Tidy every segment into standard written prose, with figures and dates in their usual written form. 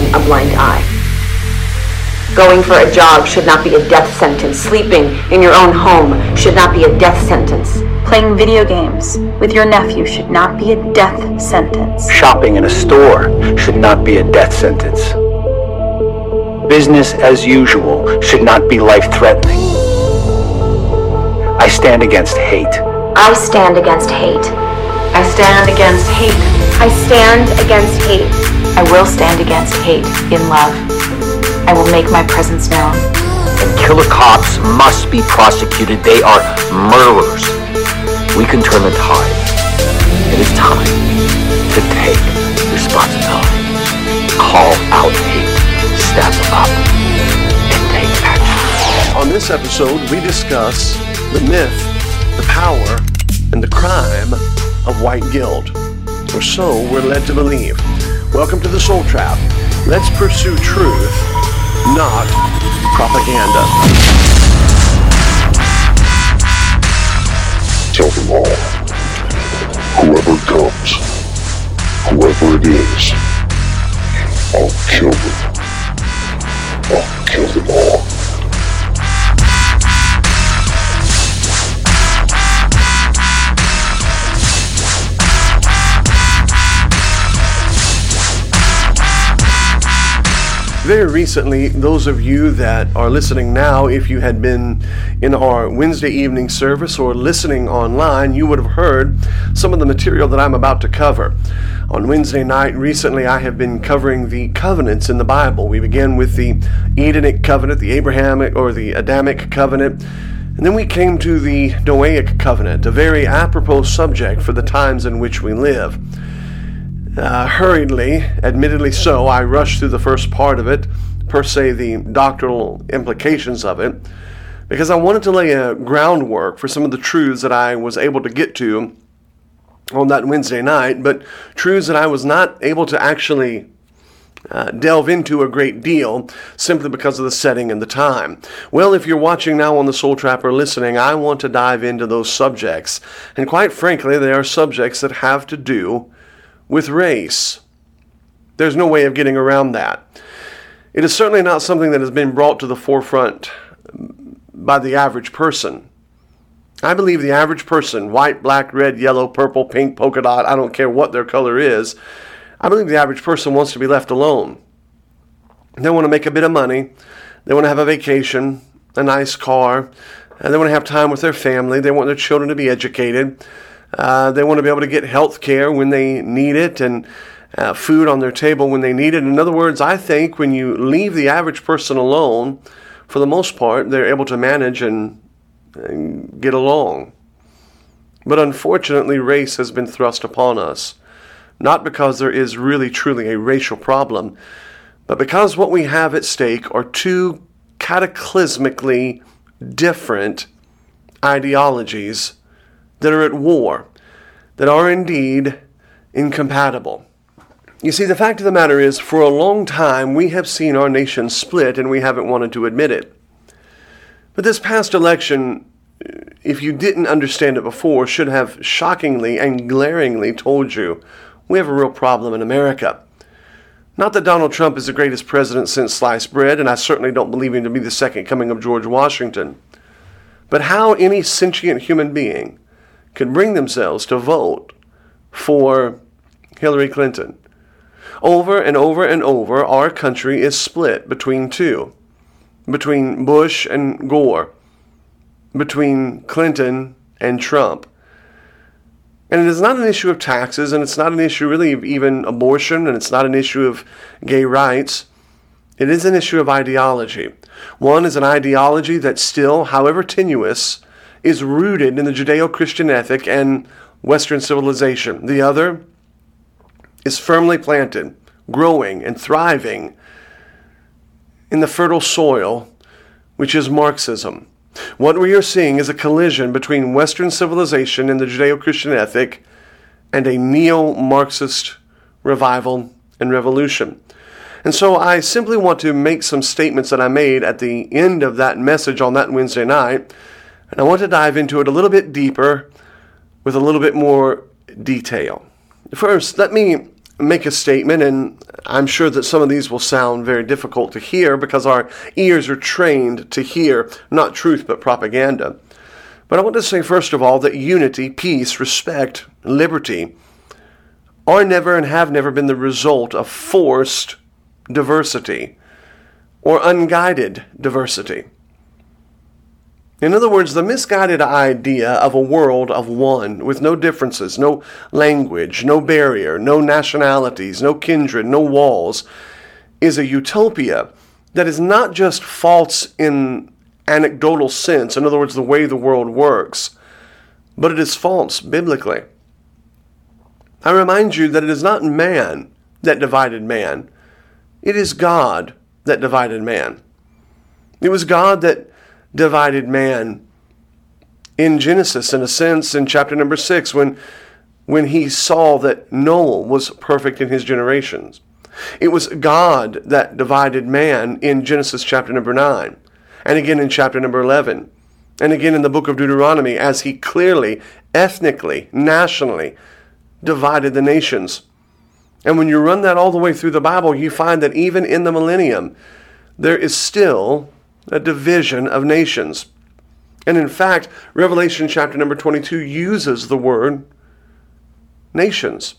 turn a blind eye. Going for a jog should not be a death sentence. Sleeping in your own home should not be a death sentence. Playing video games with your nephew should not be a death sentence. Shopping in a store should not be a death sentence. Business as usual should not be life-threatening. I stand against hate. I stand against hate. I stand against hate. I stand against hate. I will stand against hate in love. I will make my presence known. And killer cops must be prosecuted. They are murderers. We can turn the tide. It is time to take responsibility. Call out hate. Step up and take action. On this episode, we discuss the myth, the power, and the crime of white guilt. Or so we're led to believe. Welcome to the Soul Trap. Let's pursue truth, not propaganda. Tell them all. Whoever comes, whoever it is, I'll kill them. I'll kill them all. Very recently, those of you that are listening now, if you had been in our Wednesday evening service or listening online, you would have heard some of the material that I'm about to cover. On Wednesday night, recently, I have been covering the covenants in the Bible. We began with the Edenic covenant, the Abrahamic or the Adamic covenant, and then we came to the Noahic covenant, a very apropos subject for the times in which we live. Hurriedly, admittedly so, I rushed through the first part of it, per se the doctrinal implications of it, because I wanted to lay a groundwork for some of the truths that I was able to get to on that Wednesday night, but truths that I was not able to actually delve into a great deal simply because of the setting and the time. Well, if you're watching now on the Soul Trap or listening, I want to dive into those subjects. And quite frankly, they are subjects that have to do with race. There's no way of getting around that. It is certainly not something that has been brought to the forefront by the average person. I believe the average person, white, black, red, yellow, purple, pink, polka dot, I don't care what their color is, I believe the average person wants to be left alone. They want to make a bit of money, they want to have a vacation, a nice car, and they want to have time with their family, they want their children to be educated, they want to be able to get health care when they need it and food on their table when they need it. In other words, I think when you leave the average person alone, for the most part, they're able to manage and get along. But unfortunately, race has been thrust upon us. Not because there is really truly a racial problem, but because what we have at stake are two cataclysmically different ideologies that are at war, that are indeed incompatible. You see, the fact of the matter is, for a long time, we have seen our nation split and we haven't wanted to admit it. But this past election, if you didn't understand it before, should have shockingly and glaringly told you we have a real problem in America. Not that Donald Trump is the greatest president since sliced bread, and I certainly don't believe him to be the second coming of George Washington. But how any sentient human being could bring themselves to vote for Hillary Clinton. Over and over and over, our country is split between two. Between Bush and Gore. Between Clinton and Trump. And it is not an issue of taxes, and it's not an issue really of even abortion, and it's not an issue of gay rights. It is an issue of ideology. One is an ideology that still, however tenuous, is rooted in the Judeo-Christian ethic and Western civilization. The other is firmly planted, growing and thriving in the fertile soil, which is Marxism. What we are seeing is a collision between Western civilization and the Judeo-Christian ethic and a neo-Marxist revival and revolution. And so I simply want to make some statements that I made at the end of that message on that Wednesday night, and I want to dive into it a little bit deeper with a little bit more detail. First, let me make a statement, and I'm sure that some of these will sound very difficult to hear because our ears are trained to hear not truth but propaganda. But I want to say, first of all, that unity, peace, respect, liberty are never and have never been the result of forced diversity or unguided diversity. In other words, the misguided idea of a world of one with no differences, no language, no barrier, no nationalities, no kindred, no walls, is a utopia that is not just false in anecdotal sense, in other words, the way the world works, but it is false biblically. I remind you that it is not man that divided man. It is God that divided man. It was God that divided man in Genesis, in a sense, in chapter number 6, when he saw that Noah was perfect in his generations. It was God that divided man in Genesis chapter number 9, and again in chapter number 11, and again in the book of Deuteronomy, as he clearly, ethnically, nationally divided the nations. And when you run that all the way through the Bible, you find that even in the millennium, there is still a division of nations. And in fact, Revelation chapter number 22 uses the word nations.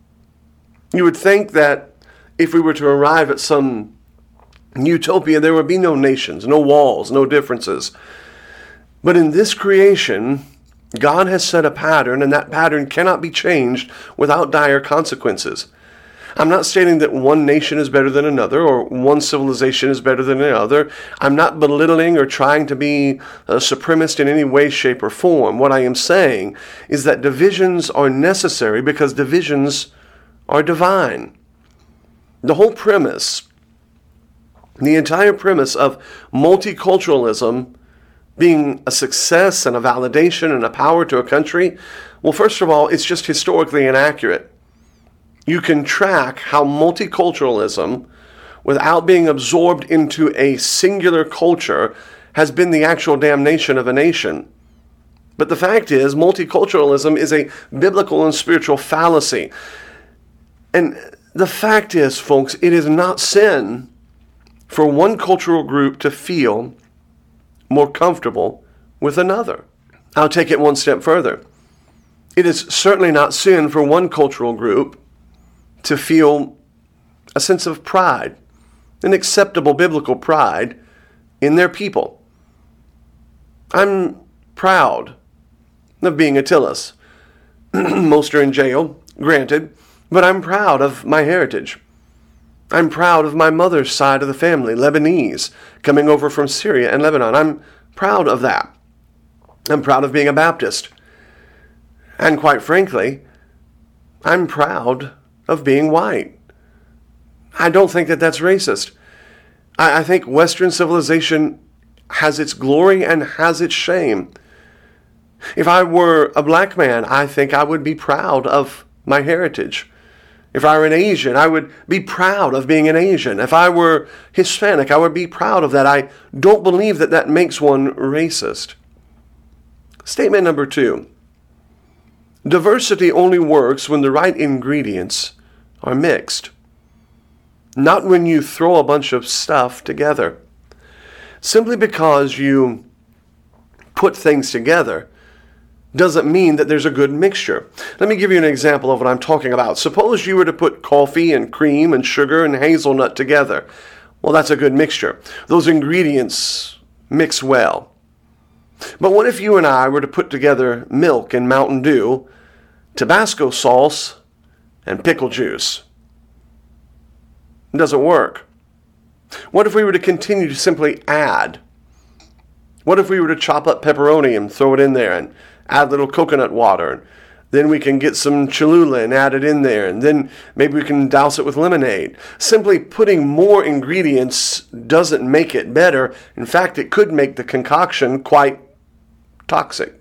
You would think that if we were to arrive at some utopia, there would be no nations, no walls, no differences. But in this creation, God has set a pattern, and that pattern cannot be changed without dire consequences. I'm not stating that one nation is better than another or one civilization is better than another. I'm not belittling or trying to be a supremacist in any way, shape, or form. What I am saying is that divisions are necessary because divisions are divine. The whole premise, the entire premise of multiculturalism being a success and a validation and a power to a country, well, first of all, it's just historically inaccurate. You can track how multiculturalism, without being absorbed into a singular culture, has been the actual damnation of a nation. But the fact is, multiculturalism is a biblical and spiritual fallacy. And the fact is, folks, it is not sin for one cultural group to feel more comfortable with another. I'll take it one step further. It is certainly not sin for one cultural group to feel a sense of pride, an acceptable biblical pride in their people. I'm proud of being Attilas. Most are in jail, granted, but I'm proud of my heritage. I'm proud of my mother's side of the family, Lebanese, coming over from Syria and Lebanon. I'm proud of that. I'm proud of being a Baptist. And quite frankly, I'm proud of being white. I don't think that that's racist. I think Western civilization has its glory and has its shame. If I were a black man, I think I would be proud of my heritage. If I were an Asian, I would be proud of being an Asian. If I were Hispanic, I would be proud of that. I don't believe that that makes one racist. Statement number 2. Diversity only works when the right ingredients are mixed, not when you throw a bunch of stuff together. Simply because you put things together doesn't mean that there's a good mixture. Let me give you an example of what I'm talking about. Suppose you were to put coffee and cream and sugar and hazelnut together. Well, that's a good mixture. Those ingredients mix well. But what if you and I were to put together milk and Mountain Dew, Tabasco sauce, and pickle juice? It doesn't work. What if we were to continue to simply add? What if we were to chop up pepperoni and throw it in there and add a little coconut water? And then we can get some Cholula and add it in there. And then maybe we can douse it with lemonade. Simply putting more ingredients doesn't make it better. In fact, it could make the concoction quite toxic.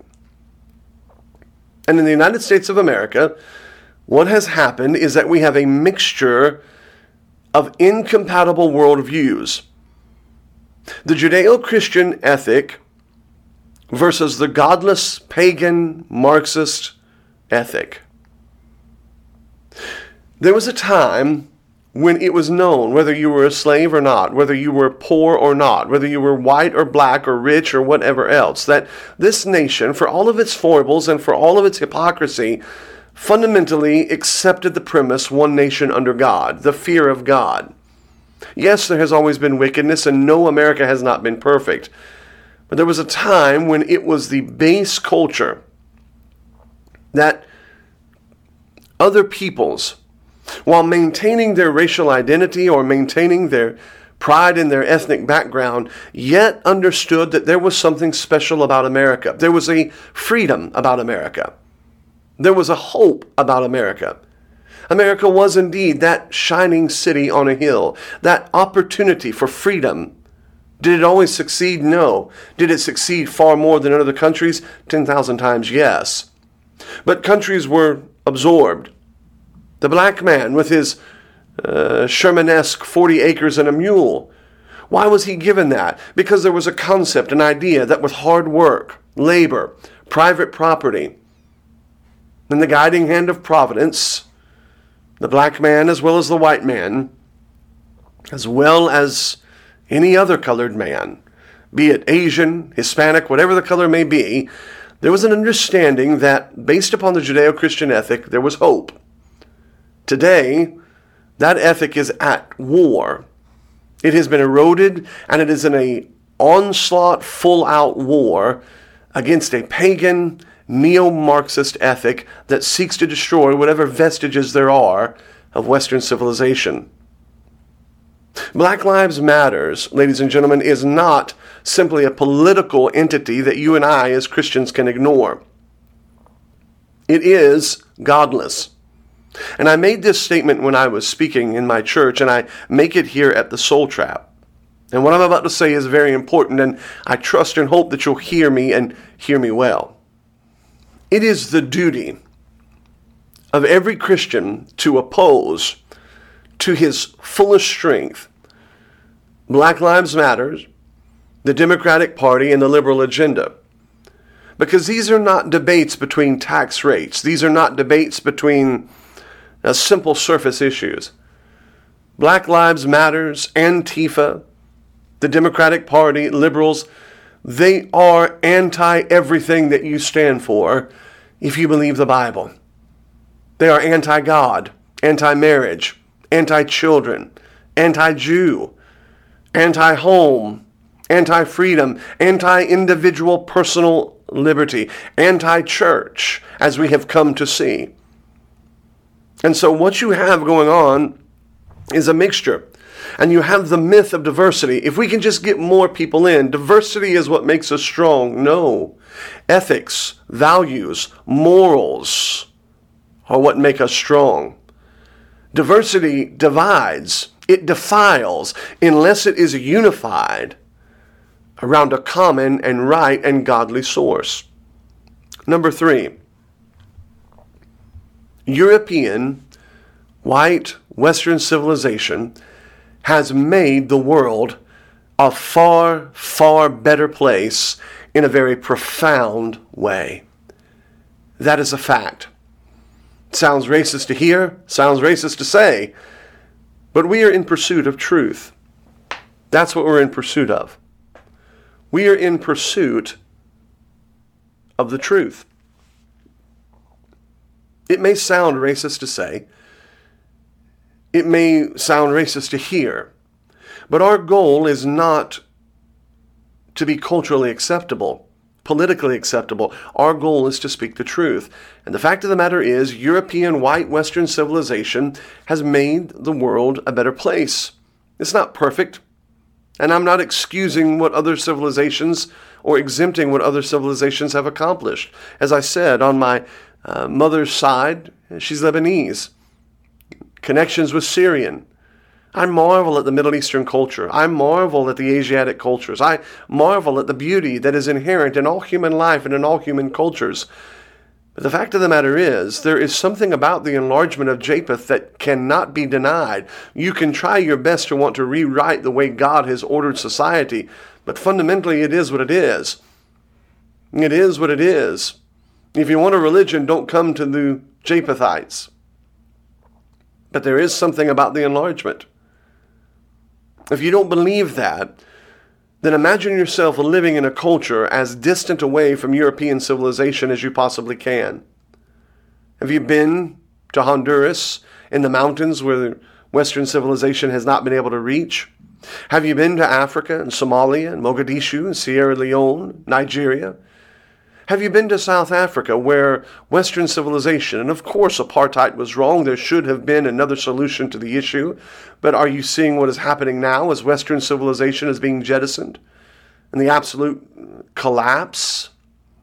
And in the United States of America, what has happened is that we have a mixture of incompatible worldviews. The Judeo-Christian ethic versus the godless, pagan, Marxist ethic. There was a time when it was known, whether you were a slave or not, whether you were poor or not, whether you were white or black or rich or whatever else, that this nation, for all of its foibles and for all of its hypocrisy, fundamentally accepted the premise, one nation under God, the fear of God. Yes, there has always been wickedness, and no, America has not been perfect. But there was a time when it was the base culture that other peoples, while maintaining their racial identity or maintaining their pride in their ethnic background, yet understood that there was something special about America. There was a freedom about America. There was a hope about America. America was indeed that shining city on a hill, that opportunity for freedom. Did it always succeed? No. Did it succeed far more than other countries? 10,000 times yes. But countries were absorbed. The black man with his Sherman-esque 40 acres and a mule. Why was he given that? Because there was a concept, an idea that with hard work, labor, private property, and the guiding hand of providence, the black man as well as the white man, as well as any other colored man, be it Asian, Hispanic, whatever the color may be, there was an understanding that based upon the Judeo-Christian ethic, there was hope. Today, that ethic is at war. It has been eroded, and it is in an onslaught, full-out war against a pagan, neo-Marxist ethic that seeks to destroy whatever vestiges there are of Western civilization. Black Lives Matters, ladies and gentlemen, is not simply a political entity that you and I as Christians can ignore. It is godless. And I made this statement when I was speaking in my church, and I make it here at the Soul Trap. And what I'm about to say is very important, and I trust and hope that you'll hear me and hear me well. It is the duty of every Christian to oppose to his fullest strength Black Lives Matter, the Democratic Party, and the liberal agenda. Because these are not debates between tax rates. These are not debates between simple surface issues. Black Lives Matters, Antifa, the Democratic Party, liberals, they are anti-everything that you stand for if you believe the Bible. They are anti-God, anti-marriage, anti-children, anti-Jew, anti-home, anti-freedom, anti-individual personal liberty, anti-church, as we have come to see. And so what you have going on is a mixture. And you have the myth of diversity. If we can just get more people in, diversity is what makes us strong. No. Ethics, values, morals are what make us strong. Diversity divides. It defiles unless it is unified around a common and right and godly source. Number 3. European, white, Western civilization has made the world a far, far better place in a very profound way. That is a fact. Sounds racist to hear, sounds racist to say, but we are in pursuit of truth. That's what we're in pursuit of. We are in pursuit of the truth. It may sound racist to say, it may sound racist to hear, but our goal is not to be culturally acceptable, politically acceptable. Our goal is to speak the truth. And the fact of the matter is, European white Western civilization has made the world a better place. It's not perfect, and I'm not excusing what other civilizations or exempting what other civilizations have accomplished. As I said, on my mother's side, she's Lebanese. Connections with Syrian. I marvel at the Middle Eastern culture. I marvel at the Asiatic cultures. I marvel at the beauty that is inherent in all human life and in all human cultures. But the fact of the matter is, there is something about the enlargement of Japheth that cannot be denied. You can try your best to want to rewrite the way God has ordered society, but fundamentally it is what it is. It is what it is. If you want a religion, don't come to the Japhethites. But there is something about the enlargement. If you don't believe that, then imagine yourself living in a culture as distant away from European civilization as you possibly can. Have you been to Honduras in the mountains where Western civilization has not been able to reach? Have you been to Africa and Somalia and Mogadishu and Sierra Leone, Nigeria? Have you been to South Africa where Western civilization, and of course apartheid was wrong, there should have been another solution to the issue, but are you seeing what is happening now as Western civilization is being jettisoned and the absolute collapse?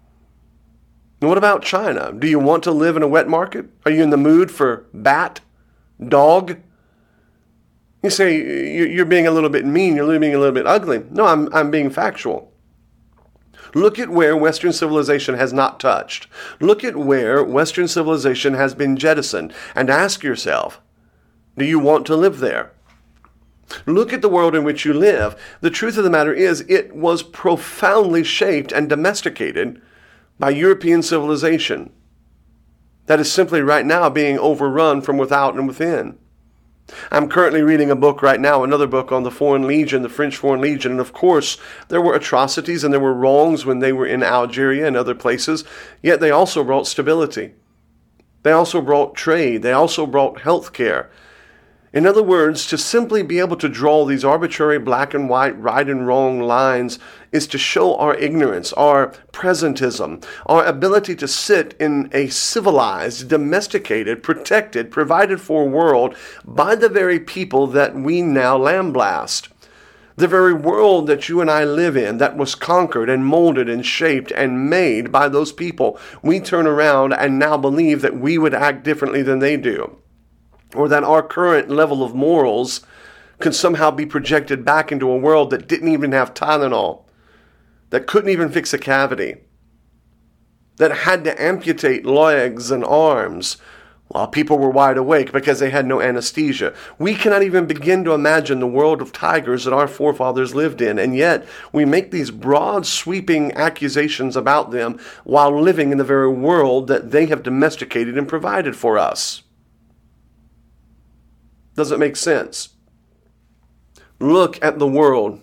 And what about China? Do you want to live in a wet market? Are you in the mood for bat, dog? You say you're being a little bit mean, you're being a little bit ugly. No, I'm being factual. Look at where Western civilization has not touched. Look at where Western civilization has been jettisoned and ask yourself, do you want to live there? Look at the world in which you live. The truth of the matter is it was profoundly shaped and domesticated by European civilization that is simply right now being overrun from without and within. I'm currently reading a book right now, another book on the Foreign Legion, the French Foreign Legion, and of course there were atrocities and there were wrongs when they were in Algeria and other places, yet they also brought stability. They also brought trade. They also brought health care. In other words, to simply be able to draw these arbitrary black and white, right and wrong lines is to show our ignorance, our presentism, our ability to sit in a civilized, domesticated, protected, provided for world by the very people that we now lambaste. The very world that you and I live in, that was conquered and molded and shaped and made by those people, we turn around and now believe that we would act differently than they do, or that our current level of morals could somehow be projected back into a world that didn't even have Tylenol, that couldn't even fix a cavity, that had to amputate legs and arms while people were wide awake because they had no anesthesia. We cannot even begin to imagine the world of tigers that our forefathers lived in, and yet we make these broad, sweeping accusations about them while living in the very world that they have domesticated and provided for us. Does it make sense? Look at the world.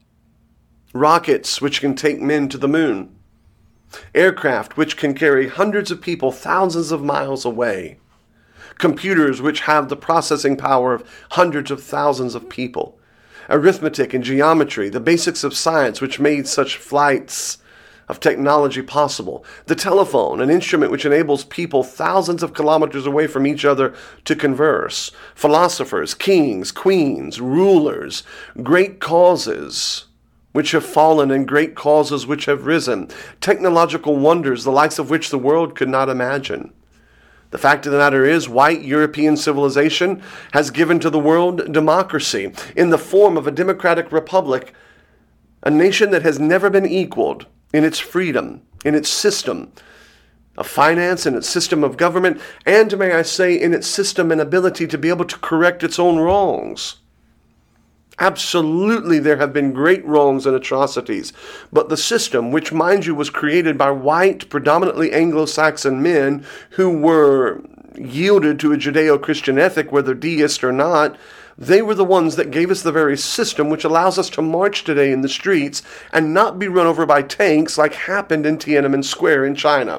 Rockets which can take men to the moon. Aircraft which can carry hundreds of people thousands of miles away. Computers which have the processing power of hundreds of thousands of people. Arithmetic and geometry, the basics of science which made such flights of technology possible. The telephone, an instrument which enables people thousands of kilometers away from each other to converse. Philosophers, kings, queens, rulers, great causes which have fallen and great causes which have risen. Technological wonders, the likes of which the world could not imagine. The fact of the matter is, white European civilization has given to the world democracy in the form of a democratic republic, a nation that has never been equaled in its freedom, in its system of finance, in its system of government, and, may I say, in its system and ability to be able to correct its own wrongs. Absolutely, there have been great wrongs and atrocities, but the system, which, mind you, was created by white, predominantly Anglo-Saxon men who were yielded to a Judeo-Christian ethic, whether deist or not, they were the ones that gave us the very system which allows us to march today in the streets and not be run over by tanks like happened in Tiananmen Square in China.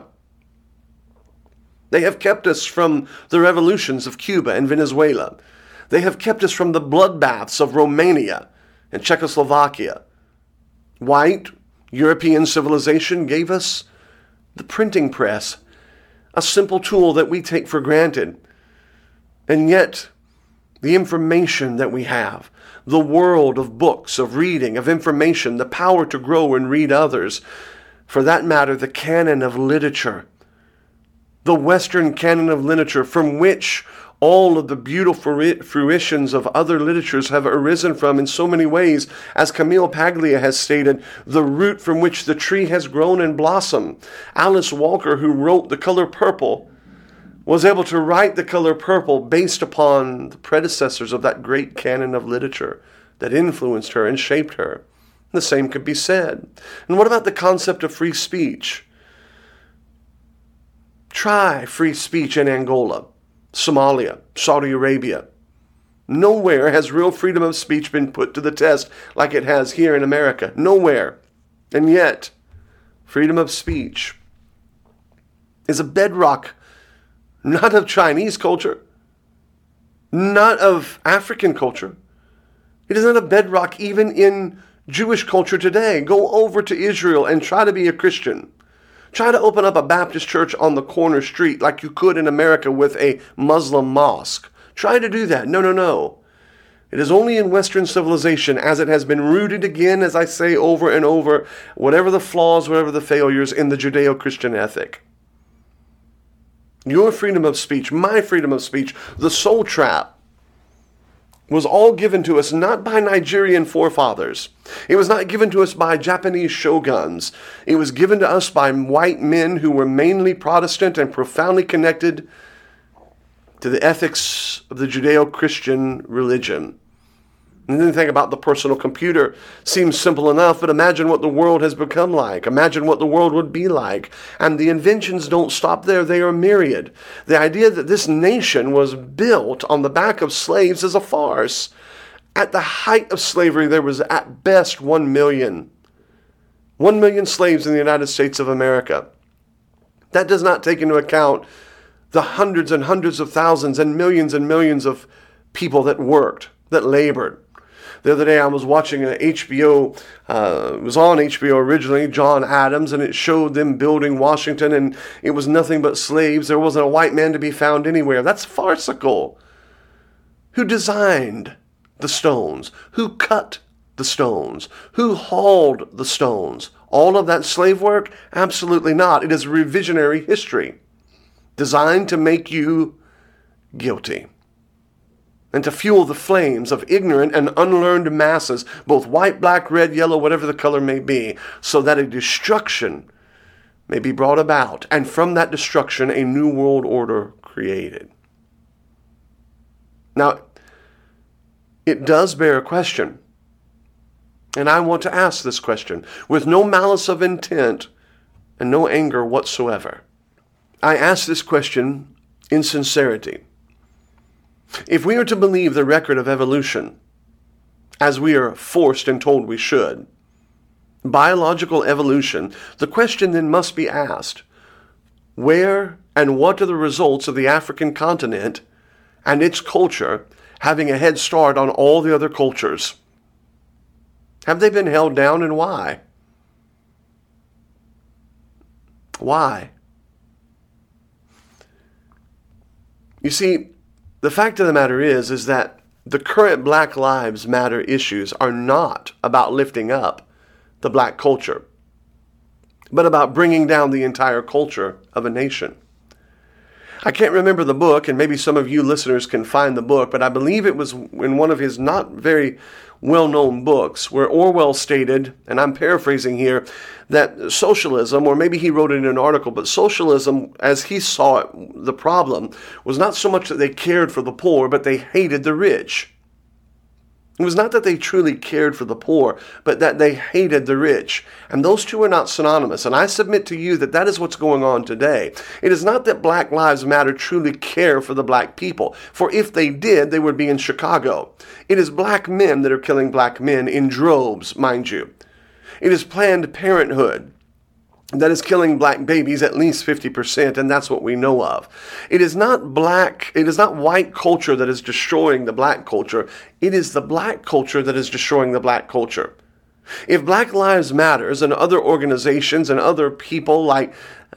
They have kept us from the revolutions of Cuba and Venezuela. They have kept us from the bloodbaths of Romania and Czechoslovakia. White European civilization gave us the printing press, a simple tool that we take for granted. And yet, the information that we have, the world of books, of reading, of information, the power to grow and read others, for that matter, the canon of literature, the Western canon of literature from which all of the beautiful fruitions of other literatures have arisen from in so many ways, as Camille Paglia has stated, the root from which the tree has grown and blossomed. Alice Walker, who wrote The Color Purple, was able to write The Color Purple based upon the predecessors of that great canon of literature that influenced her and shaped her. The same could be said. And what about the concept of free speech? Try free speech in Angola. Somalia, Saudi Arabia. Nowhere has real freedom of speech been put to the test like it has here in America. Nowhere. And yet, freedom of speech is a bedrock, not of Chinese culture, not of African culture. It is not a bedrock even in Jewish culture today. Go over to Israel and try to be a Christian. Try to open up a Baptist church on the corner street like you could in America with a Muslim mosque. Try to do that. No. It is only in Western civilization, as it has been rooted again, as I say over and over, whatever the flaws, whatever the failures, in the Judeo-Christian ethic. Your freedom of speech, my freedom of speech, the soul trap, was all given to us not by Nigerian forefathers. It was not given to us by Japanese shoguns. It was given to us by white men who were mainly Protestant and profoundly connected to the ethics of the Judeo-Christian religion. And then think about the personal computer. Seems simple enough, but imagine what the world has become like. Imagine what the world would be like. And the inventions don't stop there. They are myriad. The idea that this nation was built on the back of slaves is a farce. At the height of slavery, there was at best 1 million. 1 million slaves in the United States of America. That does not take into account the hundreds and hundreds of thousands and millions of people that worked, that labored. The other day I was watching an HBO, it was on HBO originally, John Adams, and it showed them building Washington, and it was nothing but slaves. There wasn't a white man to be found anywhere. That's farcical. Who designed the stones? Who cut the stones? Who hauled the stones? All of that slave work? Absolutely not. It is revisionary history designed to make you guilty and to fuel the flames of ignorant and unlearned masses, both white, black, red, yellow, whatever the color may be, so that a destruction may be brought about, and from that destruction a new world order created. Now, it does bear a question, and I want to ask this question with no malice of intent and no anger whatsoever. I ask this question in sincerity. If we are to believe the record of evolution, as we are forced and told we should, biological evolution, the question then must be asked, where and what are the results of the African continent and its culture having a head start on all the other cultures? Have they been held down, and why? Why? You see, the fact of the matter is that the current Black Lives Matter issues are not about lifting up the black culture, but about bringing down the entire culture of a nation. I can't remember the book, and maybe some of you listeners can find the book, but I believe it was in one of his not very well-known books where Orwell stated, and I'm paraphrasing here, that socialism, or maybe he wrote it in an article, but socialism, as he saw it, the problem was not so much that they cared for the poor, but they hated the rich. It was not that they truly cared for the poor, but that they hated the rich. And those two are not synonymous. And I submit to you that that is what's going on today. It is not that Black Lives Matter truly care for the black people. For if they did, they would be in Chicago. It is black men that are killing black men in droves, mind you. It is Planned Parenthood that is killing black babies, at least 50%, and that's what we know of. It is not white culture that is destroying the black culture. It is the black culture that is destroying the black culture. If Black Lives Matters and other organizations and other people like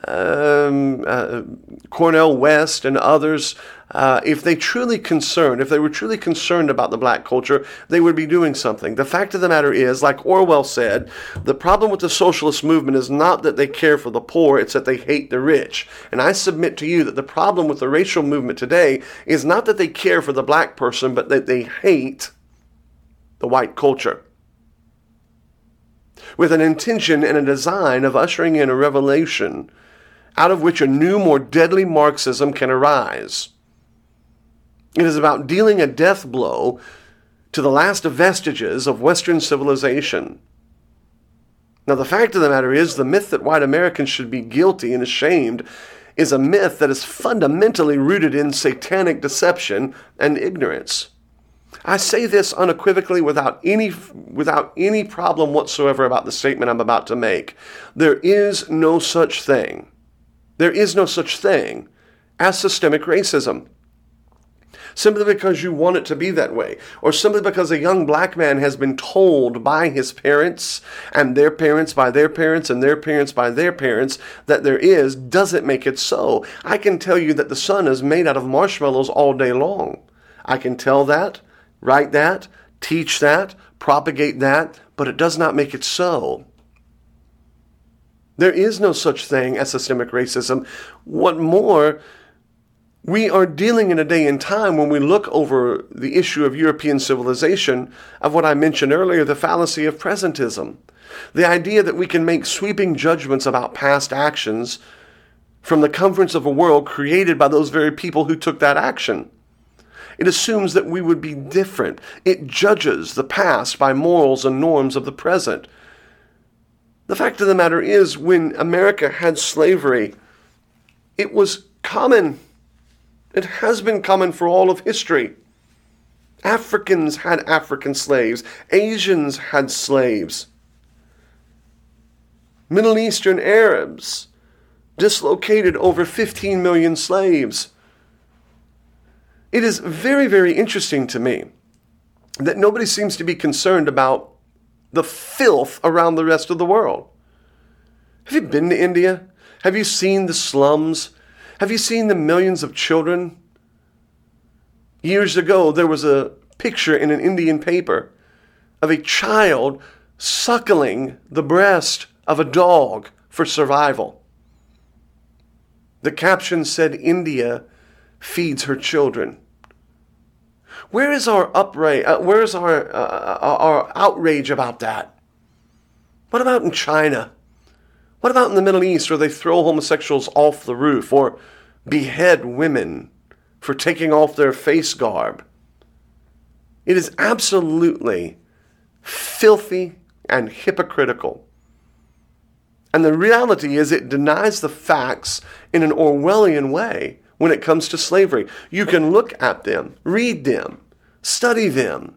Cornel West and others, if they were truly concerned about the black culture, they would be doing something. The fact of the matter is, like Orwell said, the problem with the socialist movement is not that they care for the poor, it's that they hate the rich. And I submit to you that the problem with the racial movement today is not that they care for the black person, but that they hate the white culture, with an intention and a design of ushering in a revelation out of which a new, more deadly Marxism can arise. It is about dealing a death blow to the last vestiges of Western civilization. Now, the fact of the matter is, the myth that white Americans should be guilty and ashamed is a myth that is fundamentally rooted in satanic deception and ignorance. I say this unequivocally without any problem whatsoever about the statement I'm about to make. There is no such thing. There is no such thing as systemic racism. Simply because you want it to be that way, or simply because a young black man has been told by his parents and their parents by their parents and their parents by their parents that there is, doesn't make it so. I can tell you that the sun is made out of marshmallows all day long. I can tell that, write that, teach that, propagate that, but it does not make it so. There is no such thing as systemic racism. What more, we are dealing in a day and time when we look over the issue of European civilization of what I mentioned earlier, the fallacy of presentism. The idea that we can make sweeping judgments about past actions from the comforts of a world created by those very people who took that action. It assumes that we would be different. It judges the past by morals and norms of the present. The fact of the matter is, when America had slavery, it was common. It has been common for all of history. Africans had African slaves. Asians had slaves. Middle Eastern Arabs dislocated over 15 million slaves. It is very, very interesting to me that nobody seems to be concerned about the filth around the rest of the world. Have you been to India? Have you seen the slums? Have you seen the millions of children? Years ago, there was a picture in an Indian paper of a child suckling the breast of a dog for survival. The caption said, "India feeds her children." Where is our where is our outrage about that? What about in China? What about in the Middle East, where they throw homosexuals off the roof or behead women for taking off their face garb? It is absolutely filthy and hypocritical. And the reality is it denies the facts in an Orwellian way when it comes to slavery. You can look at them, read them, study them.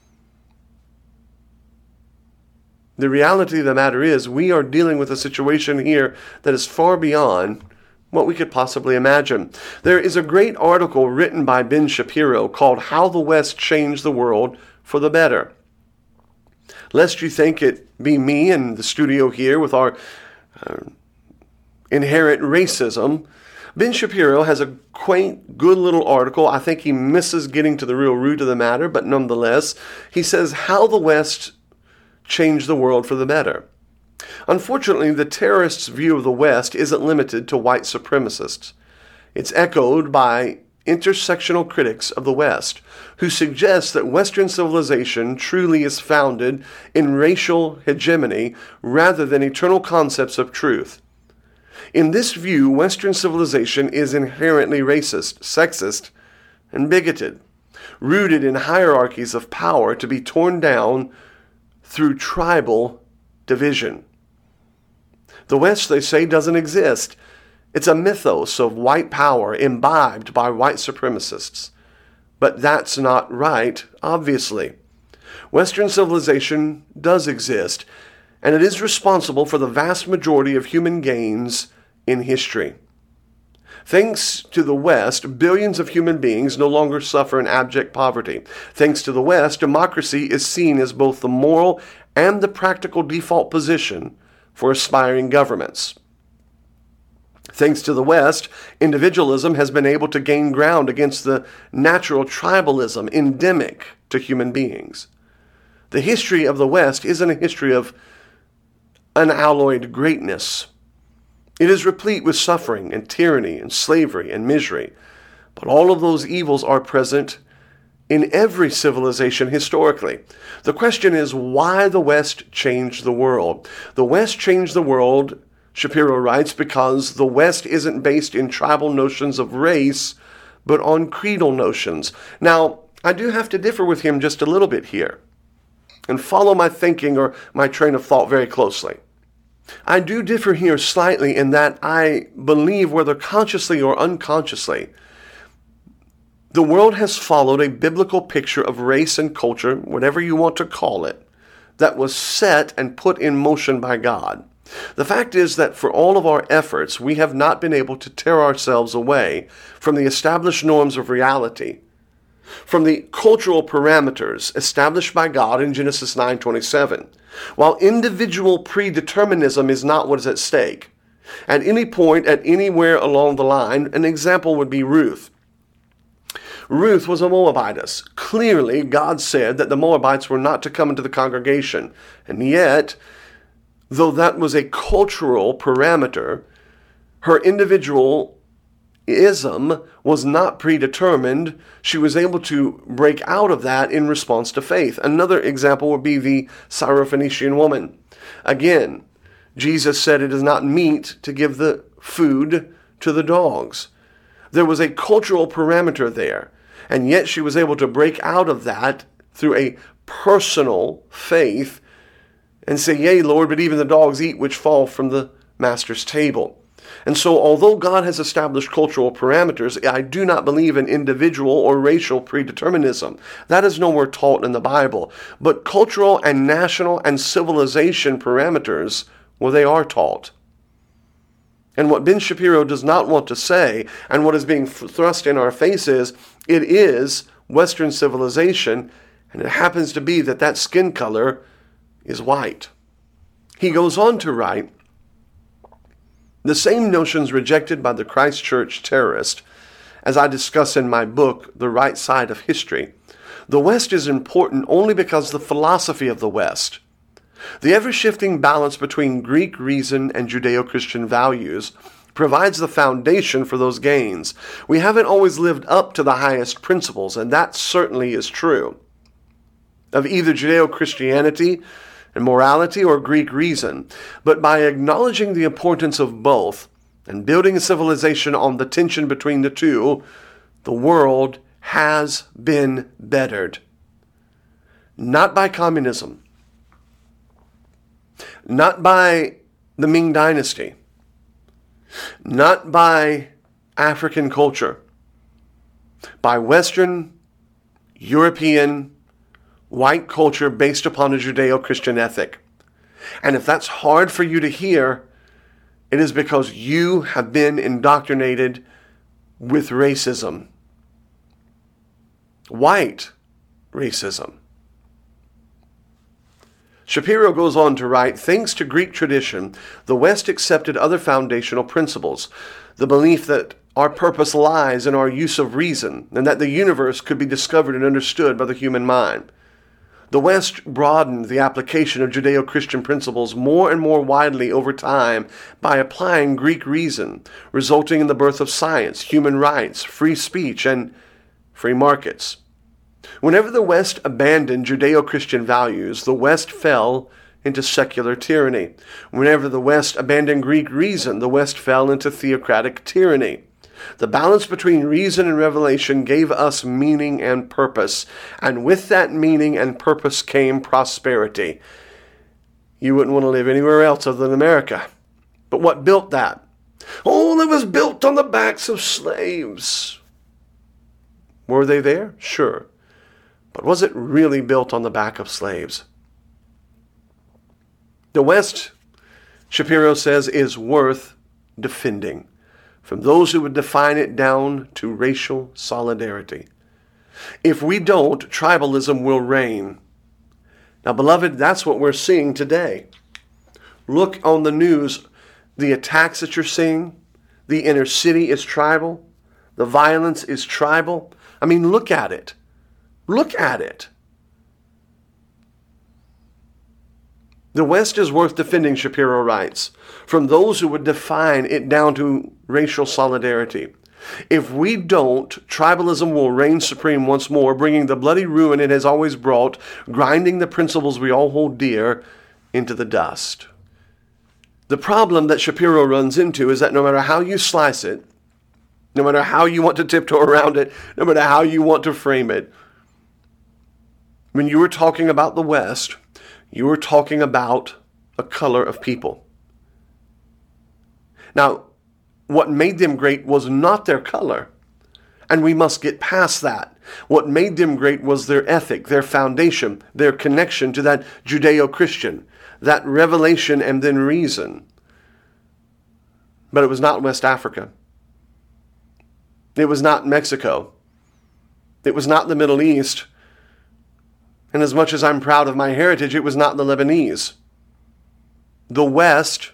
The reality of the matter is we are dealing with a situation here that is far beyond what we could possibly imagine. There is a great article written by Ben Shapiro called "How the West Changed the World for the Better." Lest you think it be me in the studio here with our inherent racism, Ben Shapiro has a quaint, good little article. I think he misses getting to the real root of the matter, but nonetheless, he says how the West changed the world for the better. Unfortunately, the terrorists' view of the West isn't limited to white supremacists. It's echoed by intersectional critics of the West, who suggest that Western civilization truly is founded in racial hegemony rather than eternal concepts of truth. In this view, Western civilization is inherently racist, sexist, and bigoted, rooted in hierarchies of power to be torn down through tribal division. The West, they say, doesn't exist. It's a mythos of white power imbibed by white supremacists. But that's not right, obviously. Western civilization does exist, and it is responsible for the vast majority of human gains in history. Thanks to the West, billions of human beings no longer suffer in abject poverty. Thanks to the West, democracy is seen as both the moral and the practical default position for aspiring governments. Thanks to the West, individualism has been able to gain ground against the natural tribalism endemic to human beings. The history of the West isn't a history of unalloyed greatness. It is replete with suffering and tyranny and slavery and misery. But all of those evils are present in every civilization historically. The question is why the West changed the world. The West changed the world, Shapiro writes, because the West isn't based in tribal notions of race, but on creedal notions. Now, I do have to differ with him just a little bit here and follow my thinking or my train of thought very closely. I do differ here slightly in that I believe, whether consciously or unconsciously, the world has followed a biblical picture of race and culture, whatever you want to call it, that was set and put in motion by God. The fact is that for all of our efforts, we have not been able to tear ourselves away from the established norms of reality, from the cultural parameters established by God in Genesis 9:27. While individual predeterminism is not what is at stake, at any point, at anywhere along the line, an example would be Ruth. Ruth was a Moabitess. Clearly, God said that the Moabites were not to come into the congregation. And yet, though that was a cultural parameter, her individualism was not predetermined. She was able to break out of that in response to faith. Another example would be the Syrophoenician woman. Again, Jesus said it is not meet to give the food to the dogs. There was a cultural parameter there, and yet she was able to break out of that through a personal faith and say, "Yea, Lord, but even the dogs eat which fall from the master's table." And so, although God has established cultural parameters, I do not believe in individual or racial predeterminism. That is nowhere taught in the Bible. But cultural and national and civilization parameters, well, they are taught. And what Ben Shapiro does not want to say, and what is being thrust in our face is, it is Western civilization, and it happens to be that that skin color is white. He goes on to write, the same notions rejected by the Christchurch terrorist, as I discuss in my book, The Right Side of History. The West is important only because the philosophy of the West, the ever-shifting balance between Greek reason and Judeo-Christian values, provides the foundation for those gains. We haven't always lived up to the highest principles, and that certainly is true, of either Judeo-Christianity and morality or Greek reason. But by acknowledging the importance of both and building a civilization on the tension between the two, the world has been bettered. Not by communism, not by the Ming Dynasty, not by African culture, by Western, European, white culture based upon a Judeo-Christian ethic. And if that's hard for you to hear, it is because you have been indoctrinated with racism. White racism. Shapiro goes on to write, thanks to Greek tradition, the West accepted other foundational principles. The belief that our purpose lies in our use of reason, and that the universe could be discovered and understood by the human mind. The West broadened the application of Judeo-Christian principles more and more widely over time by applying Greek reason, resulting in the birth of science, human rights, free speech, and free markets. Whenever the West abandoned Judeo-Christian values, the West fell into secular tyranny. Whenever the West abandoned Greek reason, the West fell into theocratic tyranny. The balance between reason and revelation gave us meaning and purpose, and with that meaning and purpose came prosperity. You wouldn't want to live anywhere else other than America. But what built that? Oh, it was built on the backs of slaves. Were they there? Sure. But was it really built on the back of slaves? The West, Shapiro says, is worth defending from those who would define it down to racial solidarity. If we don't, tribalism will reign. Now, beloved, that's what we're seeing today. Look on the news, the attacks that you're seeing. The inner city is tribal. The violence is tribal. I mean, look at it. Look at it. The West is worth defending, Shapiro writes, from those who would define it down to racial solidarity. If we don't, tribalism will reign supreme once more, bringing the bloody ruin it has always brought, grinding the principles we all hold dear into the dust. The problem that Shapiro runs into is that no matter how you slice it, no matter how you want to tiptoe around it, no matter how you want to frame it, when you were talking about the West, you were talking about a color of people. Now, what made them great was not their color, and we must get past that. What made them great was their ethic, their foundation, their connection to that Judeo-Christian, that revelation and then reason. But it was not West Africa. It was not Mexico. It was not the Middle East. And as much as I'm proud of my heritage, it was not the Lebanese. The West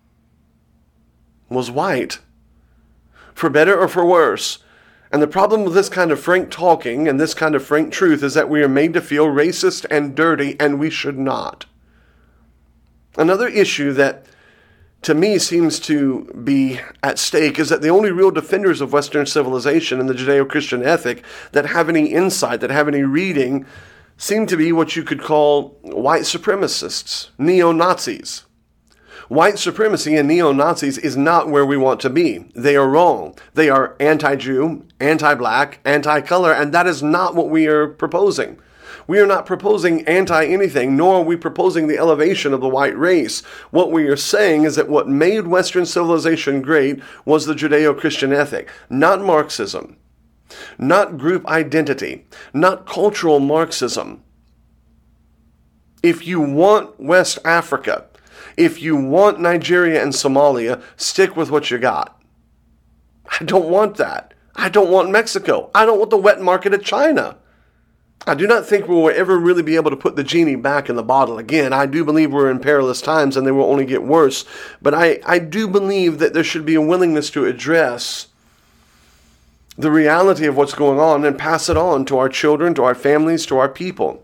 was white, for better or for worse. And the problem with this kind of frank talking and this kind of frank truth is that we are made to feel racist and dirty, and we should not. Another issue that to me seems to be at stake is that the only real defenders of Western civilization and the Judeo-Christian ethic that have any insight, that have any reading, seem to be what you could call white supremacists, neo-Nazis. White supremacy and neo-Nazis is not where we want to be. They are wrong. They are anti-Jew, anti-black, anti-color, and that is not what we are proposing. We are not proposing anti-anything, nor are we proposing the elevation of the white race. What we are saying is that what made Western civilization great was the Judeo-Christian ethic, not Marxism, not group identity, not cultural Marxism. If you want West Africa, if you want Nigeria and Somalia, stick with what you got. I don't want that. I don't want Mexico. I don't want the wet market of China. I do not think we will ever really be able to put the genie back in the bottle again. I do believe we're in perilous times and they will only get worse. But I do believe that there should be a willingness to address the reality of what's going on and pass it on to our children, to our families, to our people.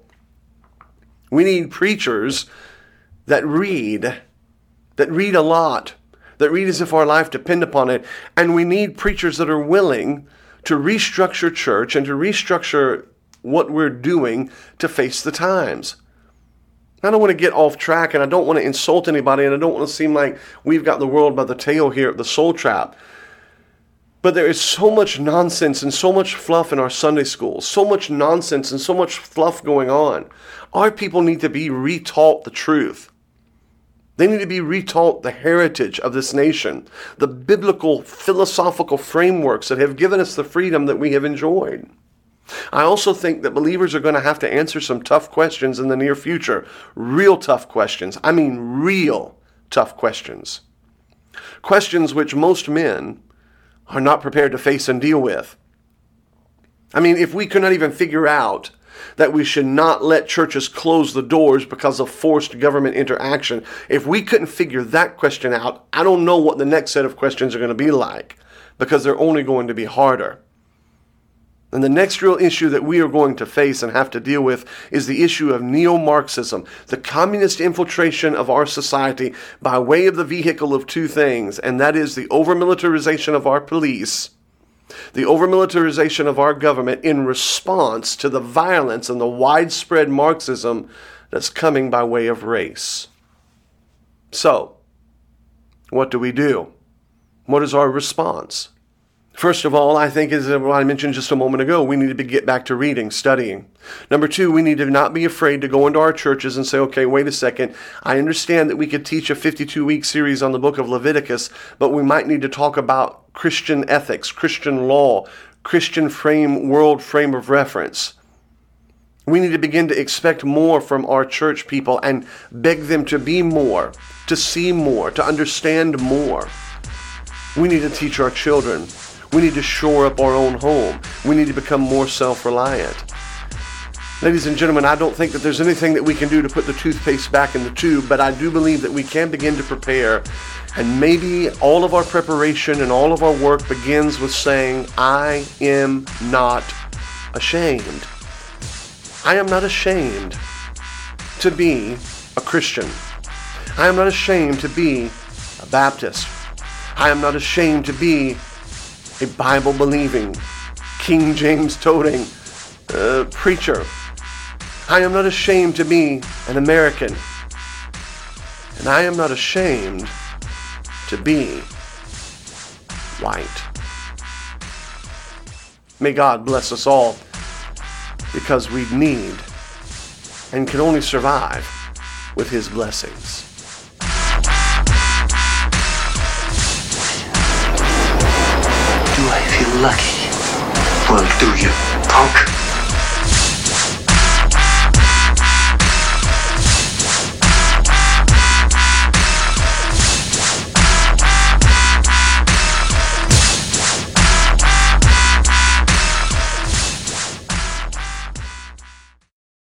We need preachers that read a lot, that read as if our life depend upon it. And we need preachers that are willing to restructure church and to restructure what we're doing to face the times. I don't want to get off track, and I don't want to insult anybody, and I don't want to seem like we've got the world by the tail here at the Soul Trap. But there is so much nonsense and so much fluff in our Sunday schools, so much nonsense and so much fluff going on. Our people need to be retaught the truth. They need to be retaught the heritage of this nation, the biblical philosophical frameworks that have given us the freedom that we have enjoyed. I also think that believers are going to have to answer some tough questions in the near future. Real tough questions. I mean real tough questions. Questions which most men are not prepared to face and deal with. I mean, if we could not even figure out that we should not let churches close the doors because of forced government interaction, if we couldn't figure that question out, I don't know what the next set of questions are going to be like, because they're only going to be harder. And the next real issue that we are going to face and have to deal with is the issue of neo-Marxism, the communist infiltration of our society by way of the vehicle of two things, and that is the over-militarization of our police, the over-militarization of our government in response to the violence and the widespread Marxism that's coming by way of race. So, what do we do? What is our response? First of all, I think, as I mentioned just a moment ago, we need to get back to reading, studying. Number two, we need to not be afraid to go into our churches and say, okay, wait a second. I understand that we could teach a 52-week series on the book of Leviticus, but we might need to talk about Christian ethics, Christian law, Christian world frame of reference. We need to begin to expect more from our church people and beg them to be more, to see more, to understand more. We need to teach our children. We need to shore up our own home. We need to become more self-reliant. Ladies and gentlemen, I don't think that there's anything that we can do to put the toothpaste back in the tube, but I do believe that we can begin to prepare. And maybe all of our preparation and all of our work begins with saying, I am not ashamed. I am not ashamed to be a Christian. I am not ashamed to be a Baptist. I am not ashamed to be a Bible-believing, King James-toting preacher. I am not ashamed to be an American. And I am not ashamed to be white. May God bless us all, because we need and can only survive with His blessings. lucky. Well, do you, punk?